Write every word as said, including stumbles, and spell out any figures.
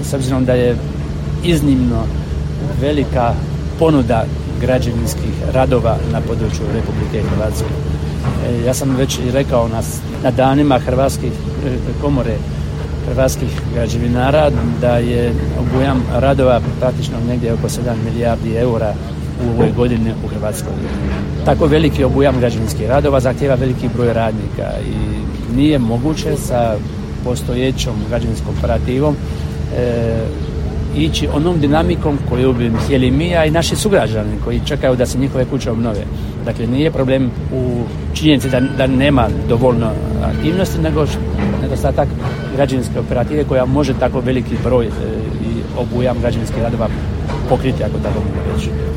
s obzirom da je iznimno velika ponuda građevinskih radova na području Republike Hrvatske. Ja sam već i rekao na, na danima Hrvatskih komore hrvatskih građevinara da je obujam radova praktično negdje oko sedam milijardi eura u ovoj godini u Hrvatskoj. Tako veliki obujam građevinskih radova zahtjeva veliki broj radnika i nije moguće sa postojećom građevinskom operativom e, ići onom dinamikom koju bi htjeli mi, a i naši sugrađani koji čekaju da se njihove kuće obnove. Dakle, nije problem u činjenici da, da nema dovoljno aktivnosti, nego nedostatak građevinske operative koja može tako veliki broj e, i obujam građevinskih radova pokriti, ako tako mogu reći.